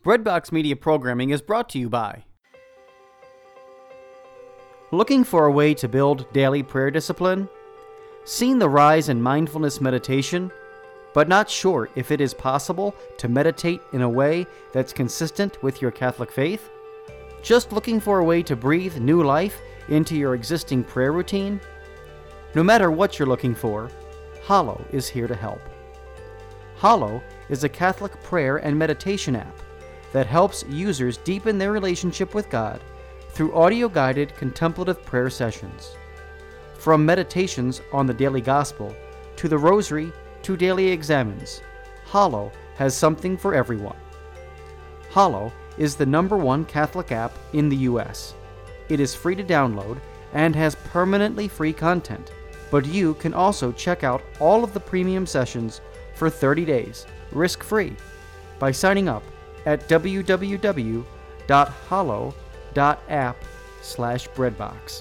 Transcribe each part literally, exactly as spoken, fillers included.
Breadbox Media programming is brought to you by. Looking for a way to build daily prayer discipline? Seen the rise in mindfulness meditation, but not sure if it is possible to meditate in a way that's consistent with your Catholic faith? Just looking for a way to breathe new life into your existing prayer routine? No matter what you're looking for, Hallow is here to help. Hallow is a Catholic prayer and meditation app that helps users deepen their relationship with God through audio-guided contemplative prayer sessions. From meditations on the daily gospel to the rosary to daily examens, Hallow has something for everyone. Hallow is the number one Catholic app in the U S. It is free to download and has permanently free content, but you can also check out all of the premium sessions for thirty days, risk-free, by signing up at w w w dot hallow dot app slash breadbox.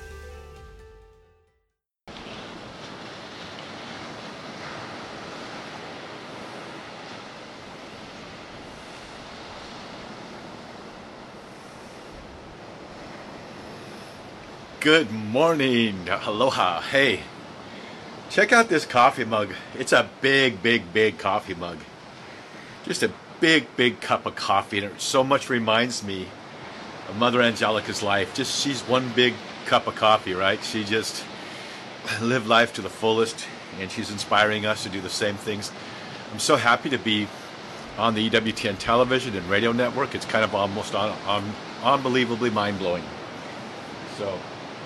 Good morning. Aloha. Hey, check out this coffee mug. It's a big, big, big coffee mug. Just a big, big cup of coffee. And it so much reminds me of Mother Angelica's life. Just, she's one big cup of coffee, right? She just lived life to the fullest, and she's inspiring us to do the same things. I'm so happy to be on the E W T N television and radio network. It's kind of almost un- un- unbelievably mind-blowing. So,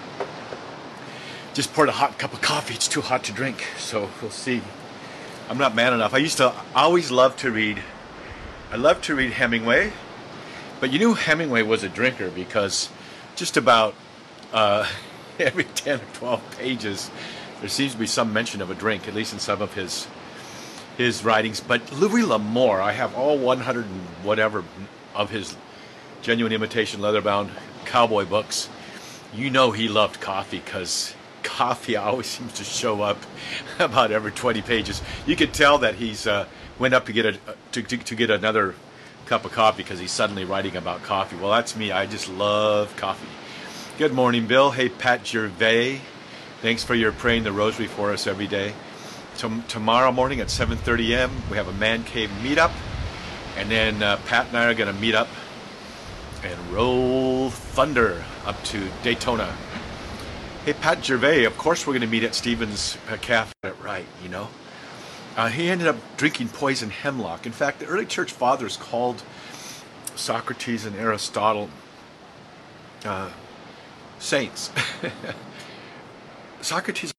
just poured a hot cup of coffee. It's too hot to drink, so we'll see. I'm not man enough. I used to I always love to read. I love to read Hemingway, but you knew Hemingway was a drinker because just about uh, every ten or twelve pages, there seems to be some mention of a drink, at least in some of his his writings. But Louis L'Amour, I have all one hundred and whatever of his Genuine Imitation Leather-Bound Cowboy books. You know he loved coffee because coffee always seems to show up about every twenty pages. You could tell that he's uh, went up to get a to, to, to get another cup of coffee because he's suddenly writing about coffee. Well, that's me. I just love coffee. Good morning, Bill. Hey, Pat Gervais. Thanks for your praying the rosary for us every day. Tom- tomorrow morning at seven thirty a.m. we have a Man Cave meetup, and then uh, Pat and I are going to meet up and roll thunder up to Daytona. Hey, Pat Gervais, of course we're going to meet at Stephen's uh, Cafe, right, you know. Uh, he ended up drinking poison hemlock. In fact, the early church fathers called Socrates and Aristotle uh, saints. Socrates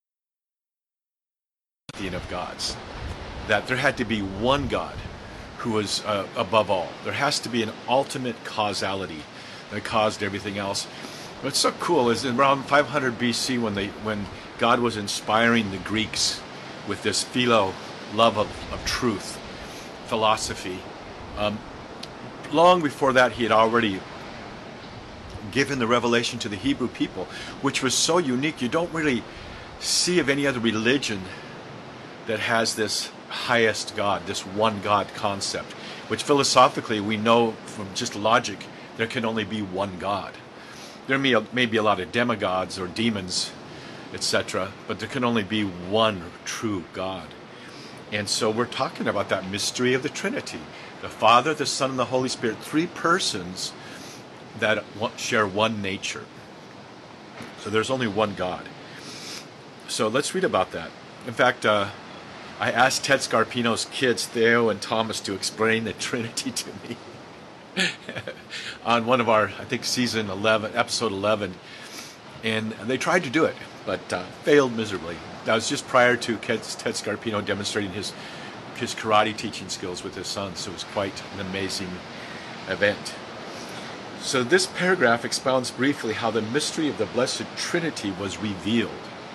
was of gods, that there had to be one God who was uh, above all. There has to be an ultimate causality that caused everything else. What's so cool is in around five hundred B C when they when God was inspiring the Greeks with this philo, love of, of truth, philosophy. Um, long before that, he had already given the revelation to the Hebrew people, which was so unique. You don't really see of any other religion that has this highest God, this one God concept, which philosophically we know from just logic, there can only be one God. There may, may be a lot of demigods or demons, et cetera, but there can only be one true God. And so we're talking about that mystery of the Trinity. The Father, the Son, and the Holy Spirit, three persons that share one nature. So there's only one God. So let's read about that. In fact, uh, I asked Ted Scarpino's kids, Theo and Thomas, to explain the Trinity to me. On one of our, I think, season eleven, episode eleven, and they tried to do it, but uh, failed miserably. That was just prior to Ted Scarpino demonstrating his his karate teaching skills with his son, so it was quite an amazing event. So this paragraph expounds briefly how the mystery of the Blessed Trinity was revealed.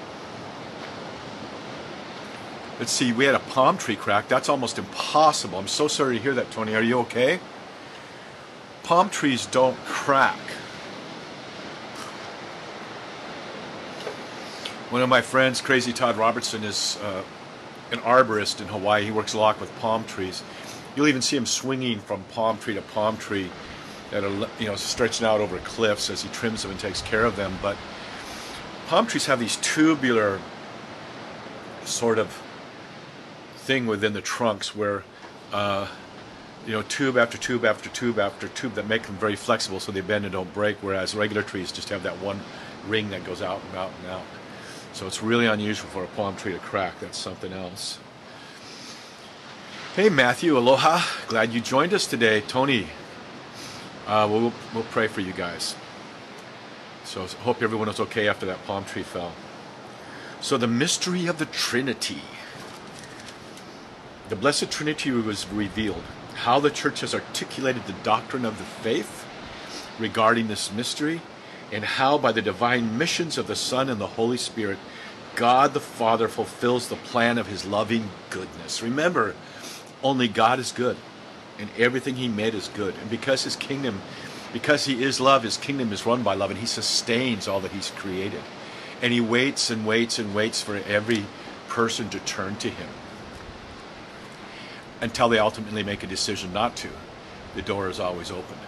Let's see, we had a palm tree crack. That's almost impossible. I'm so sorry to hear that, Tony. Are you okay? Palm trees don't crack. One of my friends, Crazy Todd Robertson, is uh, an arborist in Hawaii. He works a lot with palm trees. You'll even see him swinging from palm tree to palm tree, that are, you know, stretching out over cliffs as he trims them and takes care of them. But palm trees have these tubular sort of thing within the trunks where, uh, you know, tube after tube after tube after tube that make them very flexible so they bend and don't break, whereas regular trees just have that one ring that goes out and out and out. So it's really unusual for a palm tree to crack. That's something else. Hey Matthew, aloha. Glad you joined us today. Tony, uh, we'll, we'll pray for you guys. So I hope everyone was okay after that palm tree fell. So the mystery of the Trinity. The Blessed Trinity was revealed. How the church has articulated the doctrine of the faith regarding this mystery, and how by the divine missions of the Son and the Holy Spirit, God the Father fulfills the plan of his loving goodness. Remember, only God is good, and everything he made is good. And because his kingdom, because he is love, his kingdom is run by love, and he sustains all that he's created. And he waits and waits and waits for every person to turn to him until they ultimately make a decision not to. The door is always open.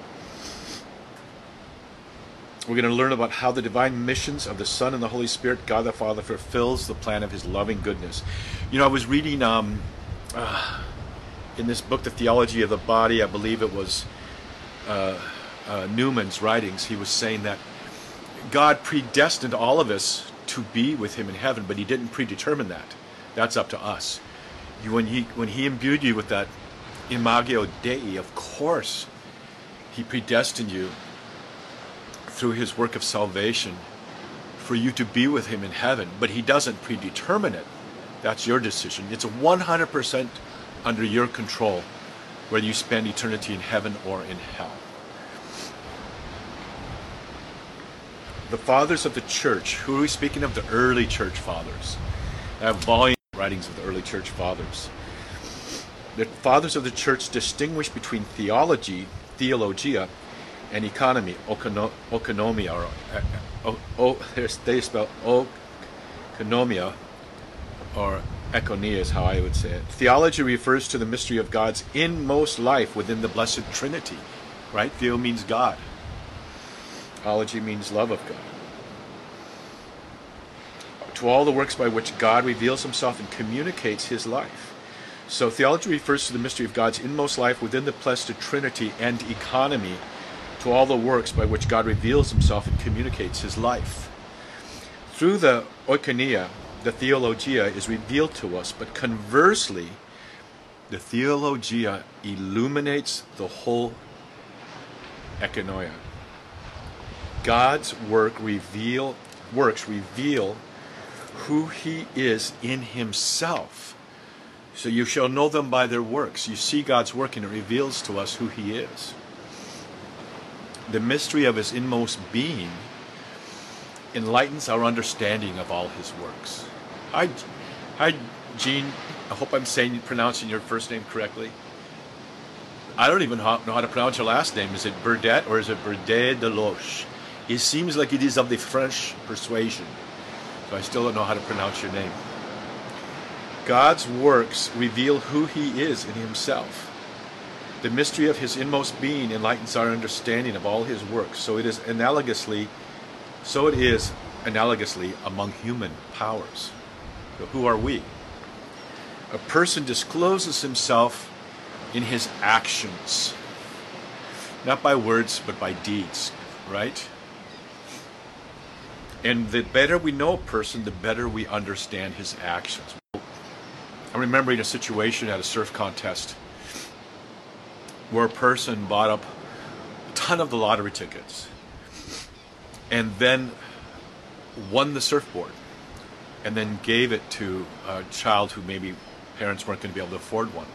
We're going to learn about how the divine missions of the Son and the Holy Spirit, God the Father, fulfills the plan of his loving goodness. You know, I was reading um, uh, in this book, The Theology of the Body, I believe it was uh, uh, Newman's writings. He was saying that God predestined all of us to be with him in heaven, but he didn't predetermine that. That's up to us. You, when he when he imbued you with that imago Dei, of course, he predestined you through his work of salvation for you to be with him in heaven, but he doesn't predetermine it. That's your decision. It's one hundred percent under your control whether you spend eternity in heaven or in hell. The fathers of the church, who are we speaking of? The early church fathers. I have volumes of writings of the early church fathers. The fathers of the church distinguish between theology, theologia, and economy, okono, okonomia, or uh, oh, oh, they spell okonomia, or econia is how I would say it. Theology refers to the mystery of God's inmost life within the Blessed Trinity, right? Theo means God. Ology means love of God. To all the works by which God reveals himself and communicates his life. So theology refers to the mystery of God's inmost life within the Blessed Trinity, and economy to all the works by which God reveals himself and communicates his life. Through the oikonia, the theologia is revealed to us, but conversely, the theologia illuminates the whole econoia. God's work reveal works reveal who he is in himself. So you shall know them by their works. You see God's work and it reveals to us who he is. The mystery of his inmost being enlightens our understanding of all his works. Hi, hi, Jean. I hope I'm saying pronouncing your first name correctly. I don't even know how to pronounce your last name. Is it Burdette or is it Burdette de Loche? It seems like it is of the French persuasion, so I still don't know how to pronounce your name. God's works reveal who he is in himself. The mystery of his inmost being enlightens our understanding of all his works. So it is analogously, so it is analogously among human powers. So who are we? A person discloses himself in his actions, not by words, but by deeds, right? And the better we know a person, the better we understand his actions. I'm remembering a situation at a surf contest where a person bought up a ton of the lottery tickets and then won the surfboard and then gave it to a child who maybe parents weren't going to be able to afford one.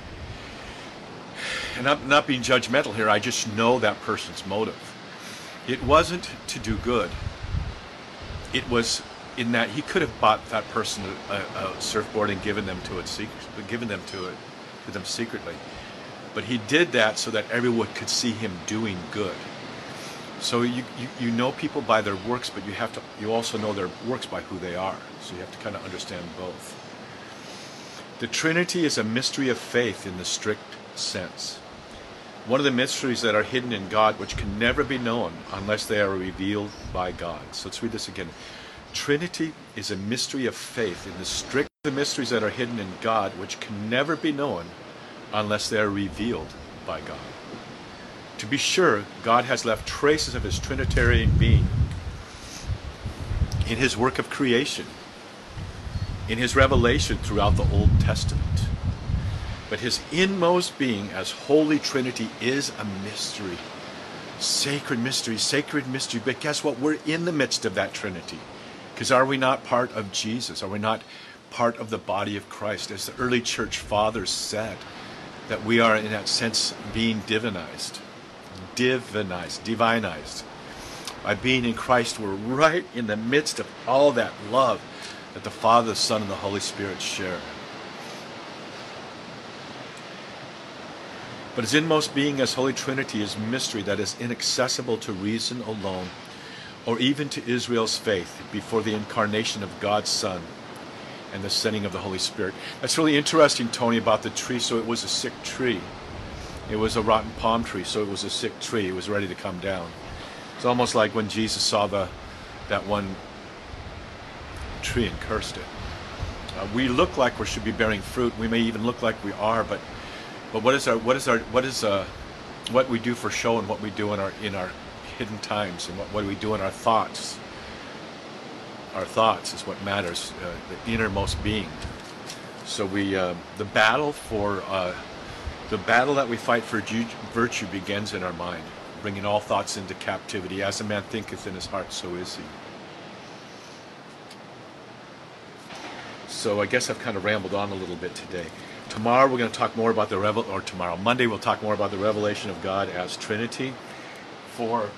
And I'm not being judgmental here, I just know that person's motive. It wasn't to do good. It was in that he could have bought that person a, a surfboard and given them to it secretly, given them to it to them secretly. But he did that so that everyone could see him doing good. So you, you, you know people by their works, but you have to you also know their works by who they are. So you have to kind of understand both. The Trinity is a mystery of faith in the strict sense. One of the mysteries that are hidden in God which can never be known unless they are revealed by God. So let's read this again. Trinity is a mystery of faith in the strict the mysteries that are hidden in God which can never be known unless they are revealed by God. To be sure, God has left traces of his Trinitarian being in his work of creation, in his revelation throughout the Old Testament. But his inmost being as Holy Trinity is a mystery. Sacred mystery, sacred mystery. But guess what? We're in the midst of that Trinity. Because are we not part of Jesus? Are we not part of the body of Christ? As the early church fathers said, that we are in that sense being divinized. Divinized, divinized. By being in Christ, we're right in the midst of all that love that the Father, the Son, and the Holy Spirit share. But his inmost being as Holy Trinity is mystery that is inaccessible to reason alone, or even to Israel's faith before the incarnation of God's Son and the sending of the Holy Spirit. That's really interesting, Tony, about the tree. So it was a sick tree. It was a rotten palm tree, so it was a sick tree. It was ready to come down. It's almost like when Jesus saw the that one tree and cursed it. Uh, we look like we should be bearing fruit. We may even look like we are, but but what is our what is our what is uh what we do for show and what we do in our in our hidden times, and what, what do we do in our thoughts? Our thoughts is what matters, uh, the innermost being. So we uh, the battle for uh, the battle that we fight for virtue begins in our mind, bringing all thoughts into captivity. As a man thinketh in his heart, so is he. So I guess I've kind of rambled on a little bit today. Tomorrow we're going to talk more about the revel, or tomorrow, Monday, we'll talk more about the revelation of God as Trinity. For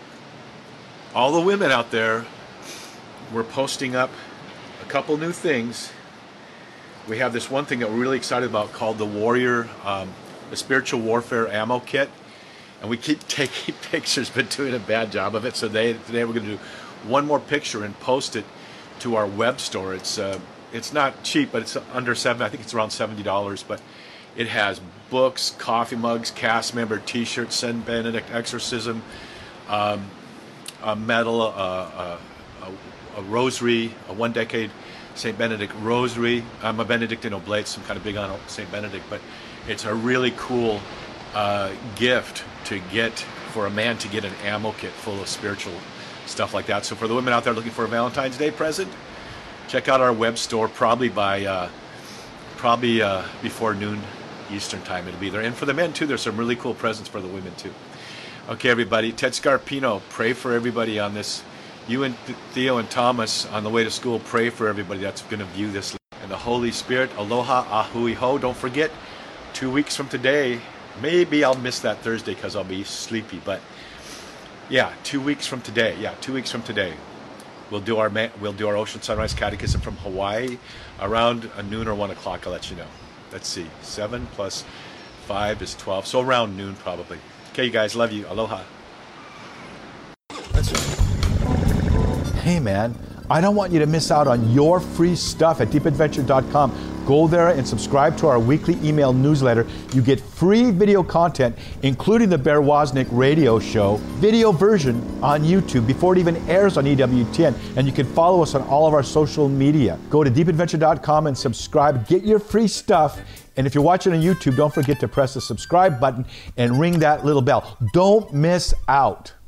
all the women out there, we're posting up a couple new things. We have this one thing that we're really excited about called the Warrior, um, the Spiritual Warfare Ammo Kit. And we keep taking pictures but doing a bad job of it. So today, today we're going to do one more picture and post it to our web store. It's uh, it's not cheap, but it's under seven. I think it's around seventy dollars. But it has books, coffee mugs, cast member T-shirts, Saint Benedict exorcism, um, a medal, uh, uh, a, a rosary, a one decade Saint Benedict rosary. I'm a Benedictine Oblate, so I'm kind of big on Saint Benedict, but it's a really cool uh, gift to get for a man to get an ammo kit full of spiritual stuff like that. So for the women out there looking for a Valentine's Day present, check out our web store. Probably by uh, probably uh, before noon Eastern time it'll be there. And for the men too, there's some really cool presents for the women too. Okay, everybody. Ted Scarpino, pray for everybody on this. You and Theo and Thomas on the way to school, pray for everybody that's going to view this. And the Holy Spirit, aloha, ahui ho. Don't forget, two weeks from today, maybe I'll miss that Thursday because I'll be sleepy. But yeah, two weeks from today. Yeah, two weeks from today, we'll do our we'll do our Ocean Sunrise Catechism from Hawaii around noon or one o'clock. I'll let you know. Let's see, seven plus five is twelve, so around noon probably. Okay, you guys, love you. Aloha. That's right. Hey man, I don't want you to miss out on your free stuff at deep adventure dot com. Go there and subscribe to our weekly email newsletter. You get free video content, including the Bear Wozniak radio show, video version on YouTube before it even airs on E W T N. And you can follow us on all of our social media. Go to deep adventure dot com and subscribe. Get your free stuff. And if you're watching on YouTube, don't forget to press the subscribe button and ring that little bell. Don't miss out.